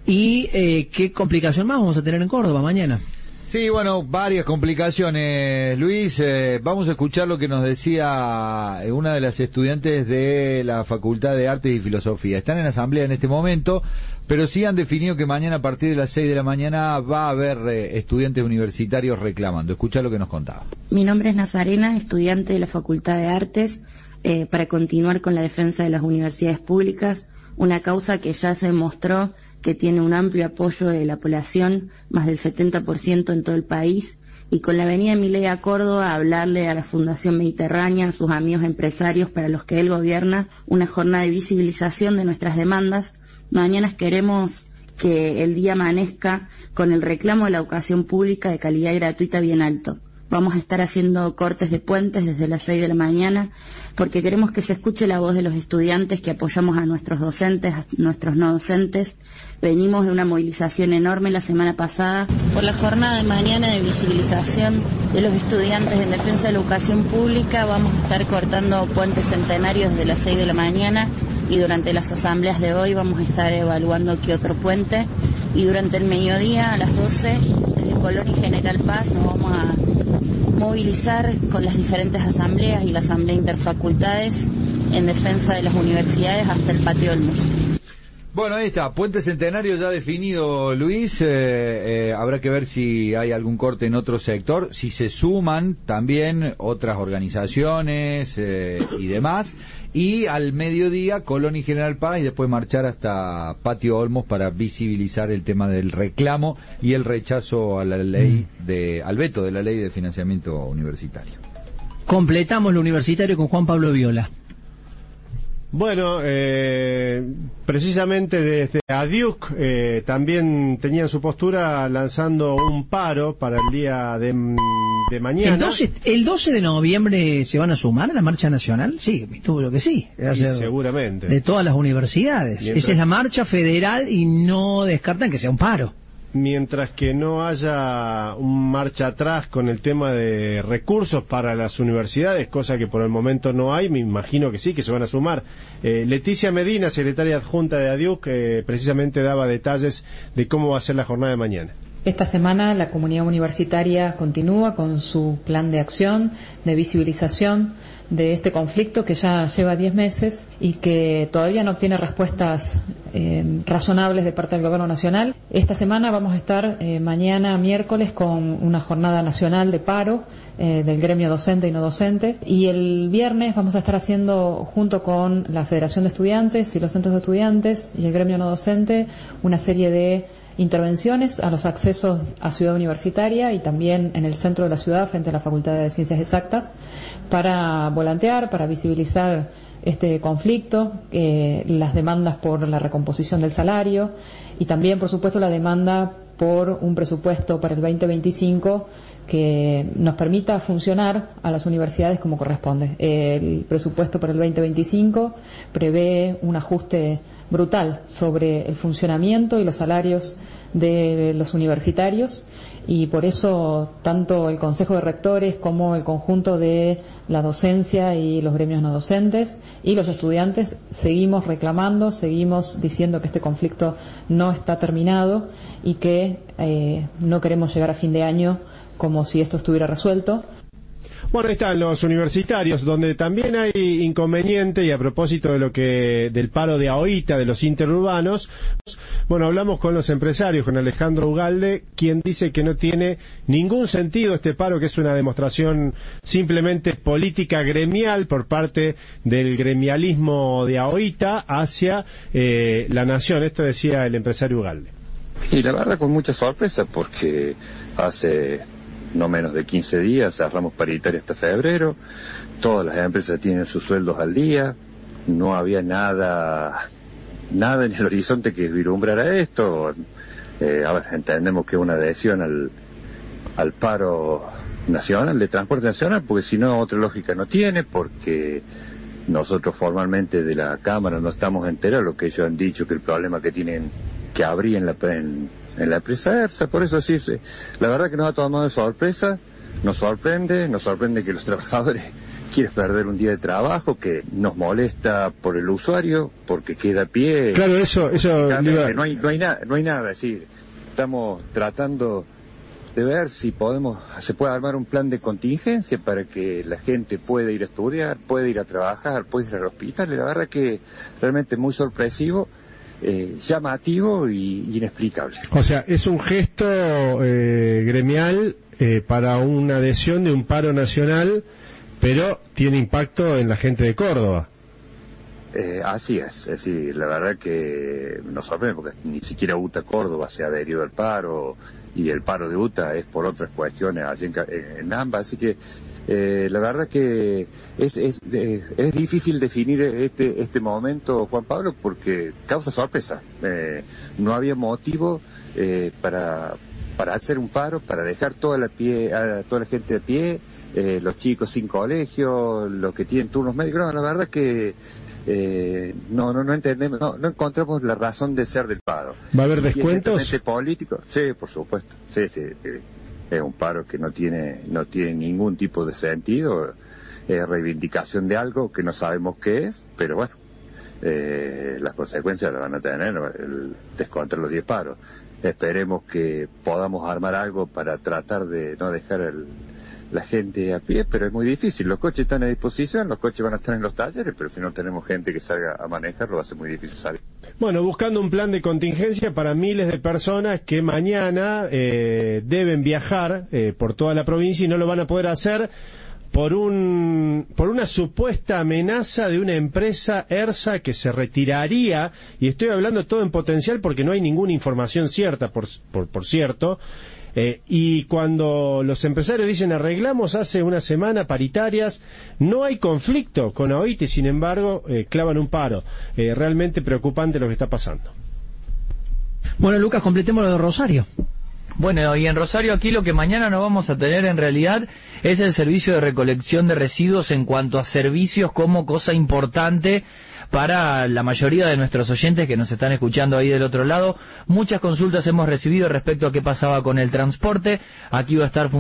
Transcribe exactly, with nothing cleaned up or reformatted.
¿Y eh, qué complicación más vamos a tener en Córdoba mañana? Sí, bueno, varias complicaciones, Luis. Eh, vamos a escuchar lo que nos decía una de las estudiantes de la Facultad de Artes y Filosofía. Están en asamblea en este momento, pero sí han definido que mañana a partir de las seis de la mañana va a haber eh, estudiantes universitarios reclamando. Escuchá lo que nos contaba. Mi nombre es Nazarena, estudiante de la Facultad de Artes, eh, para continuar con la defensa de las universidades públicas, una causa que ya se demostró que tiene un amplio apoyo de la población, más del setenta por ciento en todo el país, y con la venida de Milei a Córdoba a hablarle a la Fundación Mediterránea, a sus amigos empresarios para los que él gobierna, una jornada de visibilización de nuestras demandas. Mañana queremos que el día amanezca con el reclamo de la educación pública de calidad y gratuita bien alto. Vamos a estar haciendo cortes de puentes desde las seis de la mañana porque queremos que se escuche la voz de los estudiantes que apoyamos a nuestros docentes, a nuestros no docentes. Venimos de una movilización enorme la semana pasada por la jornada de mañana de visibilización de los estudiantes en defensa de la educación pública. Vamos a estar cortando puentes centenarios desde las seis de la mañana y durante las asambleas de hoy vamos a estar evaluando qué otro puente. Y durante el mediodía a las doce, desde Colón y General Paz, nos vamos a movilizar con las diferentes asambleas y la asamblea interfacultades en defensa de las universidades hasta el Patio Olmos. Bueno, ahí está, Puente Centenario ya definido, Luis. Eh, eh, habrá que ver si hay algún corte en otro sector, si se suman también otras organizaciones eh, y demás. Y al mediodía, Colón y General Paz, y después marchar hasta Patio Olmos para visibilizar el tema del reclamo y el rechazo a la ley de, al veto de la ley de financiamiento universitario. Completamos lo universitario con Juan Pablo Viola. Bueno, eh, precisamente desde ADIUC eh, también tenían su postura lanzando un paro para el día de, de mañana. ¿El doce, ¿El doce de noviembre se van a sumar a la marcha nacional? Sí, creo que sí. Seguramente. De todas las universidades. Mientras... Esa es la marcha federal y no descartan que sea un paro. Mientras que no haya un marcha atrás con el tema de recursos para las universidades, cosa que por el momento no hay, me imagino que sí, que se van a sumar. Eh, Leticia Medina, secretaria adjunta de ADIUC, eh, precisamente daba detalles de cómo va a ser la jornada de mañana. Esta semana la comunidad universitaria continúa con su plan de acción, de visibilización de este conflicto que ya lleva diez meses y que todavía no obtiene respuestas eh, razonables de parte del Gobierno Nacional. Esta semana vamos a estar eh, mañana miércoles con una jornada nacional de paro eh, del gremio docente y no docente, y el viernes vamos a estar haciendo, junto con la Federación de Estudiantes y los centros de estudiantes y el gremio no docente, una serie de intervenciones a los accesos a Ciudad Universitaria y también en el centro de la ciudad frente a la Facultad de Ciencias Exactas para volantear, para visibilizar este conflicto, eh, las demandas por la recomposición del salario y también, por supuesto, la demanda por un presupuesto para el veinte veinticinco que nos permita funcionar a las universidades como corresponde. El presupuesto para el veinte veinticinco prevé un ajuste brutal sobre el funcionamiento y los salarios de los universitarios, y por eso tanto el Consejo de Rectores como el conjunto de la docencia y los gremios no docentes y los estudiantes seguimos reclamando, seguimos diciendo que este conflicto no está terminado y que eh, no queremos llegar a fin de año como si esto estuviera resuelto. Bueno, ahí están los universitarios, donde también hay inconveniente, y a propósito de lo que del paro de AOITA, de los interurbanos, bueno, hablamos con los empresarios, con Alejandro Ugalde, quien dice que no tiene ningún sentido este paro, que es una demostración simplemente política gremial por parte del gremialismo de AOITA hacia eh, la nación. Esto decía el empresario Ugalde. Y la verdad con mucha sorpresa, porque hace no menos de quince días cerramos paritaria hasta febrero, todas las empresas tienen sus sueldos al día, no había nada nada en el horizonte que vislumbrara esto. Eh, a ver, entendemos que una adhesión al, al paro nacional, de transporte nacional, porque si no otra lógica no tiene, porque nosotros formalmente de la Cámara no estamos enterados de lo que ellos han dicho, que el problema que tienen, que habría en la en, en la empresa ERSA. Por eso sí, sí, la verdad que nos ha tomado de sorpresa, nos sorprende, nos sorprende que los trabajadores quieres perder un día de trabajo, que nos molesta por el usuario, porque queda a pie. Claro, eso, eso. No hay, no hay nada, no hay nada, sí. Estamos tratando de ver si podemos, se puede armar un plan de contingencia para que la gente pueda ir a estudiar, pueda ir a trabajar, pueda ir al hospital. Y la verdad que realmente muy sorpresivo, eh, llamativo y inexplicable. O sea, es un gesto eh, gremial eh, para una adhesión de un paro nacional, pero tiene impacto en la gente de Córdoba. Eh, así es, es decir, la verdad que nos sorprende porque ni siquiera U T A Córdoba se ha adherido al paro, y el paro de U T A es por otras cuestiones allí en, en ambas, así que eh, la verdad que es, es, eh, es difícil definir este, este momento, Juan Pablo, porque causa sorpresa. Eh, no había motivo eh, para, para hacer un paro, para dejar toda la, pie, a toda la gente de pie, eh, los chicos sin colegio, los que tienen turnos médicos. No, la verdad que Eh, no, no, no entendemos, no, no encontramos la razón de ser del paro. ¿Va a haber descuentos? ¿Es político? Sí, por supuesto. Sí, sí, sí. Es un paro que no tiene, no tiene ningún tipo de sentido. Es reivindicación de algo que no sabemos qué es, pero bueno, eh, las consecuencias las van a tener el descontar los diez paros. Esperemos que podamos armar algo para tratar de no dejar el la gente a pie, pero es muy difícil. Los coches están a disposición, los coches van a estar en los talleres, pero si no tenemos gente que salga a manejarlo, va a ser muy difícil salir. Bueno, buscando un plan de contingencia para miles de personas que mañana eh, deben viajar eh, por toda la provincia y no lo van a poder hacer por un por una supuesta amenaza de una empresa ERSA que se retiraría, y estoy hablando todo en potencial porque no hay ninguna información cierta, por, por, por cierto. Eh, y cuando los empresarios dicen arreglamos hace una semana paritarias, no hay conflicto con AOIT y sin embargo eh, clavan un paro. Eh, realmente preocupante lo que está pasando. Bueno, Lucas, completemos lo de Rosario. Bueno, y en Rosario aquí lo que mañana no vamos a tener en realidad es el servicio de recolección de residuos en cuanto a servicios como cosa importante para la mayoría de nuestros oyentes que nos están escuchando ahí del otro lado. Muchas consultas hemos recibido respecto a qué pasaba con el transporte. Aquí va a estar funcionando